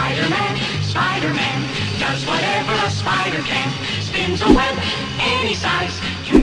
Spider-Man, Spider-Man does whatever a spider can. Spins a web any size.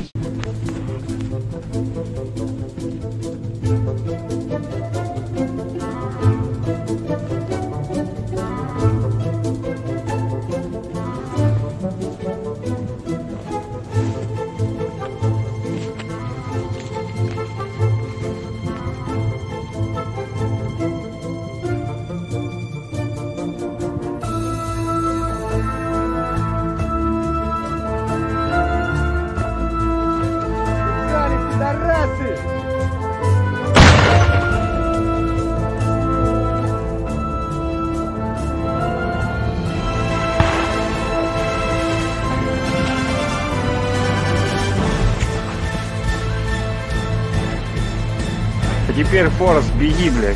А теперь, Форест, беги, блядь.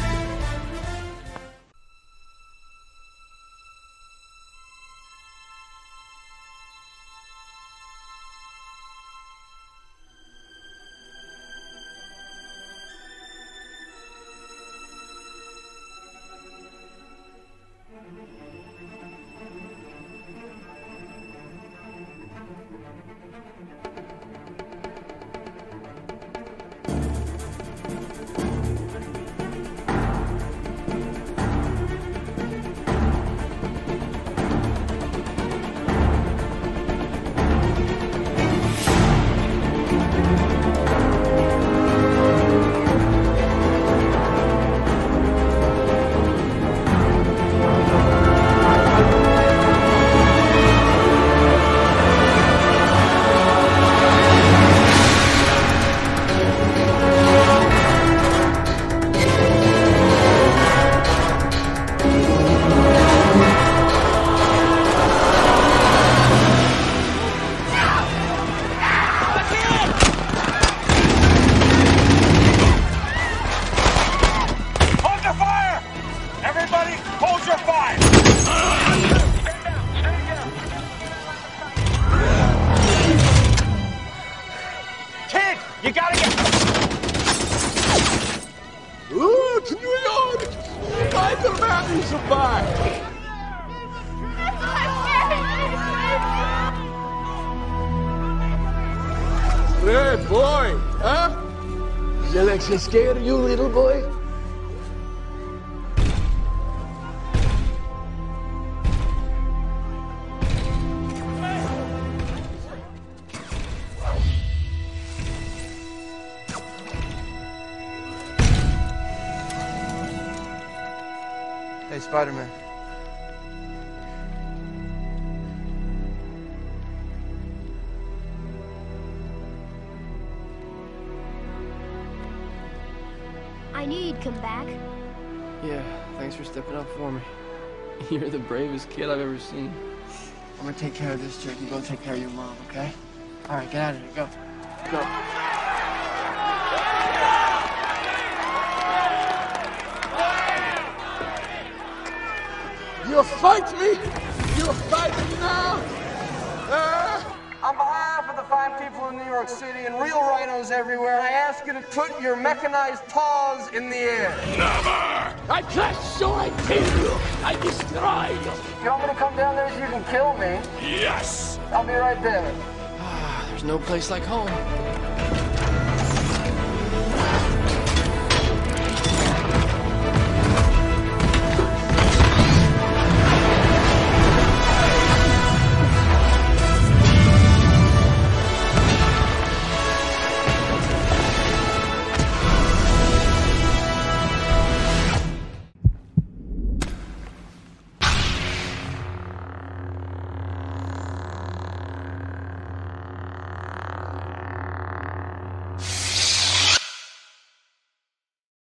You gotta get... Ooh, to New York! Like the mountains of fire! Hey, boy, huh? Is Alexia scared of you, little boy? Hey, Spider-Man. I knew you'd come back. Yeah, thanks for stepping up for me. You're the bravest kid I've ever seen. I'm gonna take care of this jerk. You go take care of your mom, okay? All right, get out of here. Go. Go. You'll fight me? You'll fight me now? On behalf of the fine people in New York City and real rhinos everywhere, I ask you to put your mechanized paws in the air. Never! I crush, so I kill you. I destroy you. You want me to come down there so you can kill me? Yes! I'll be right there. There's no place like home.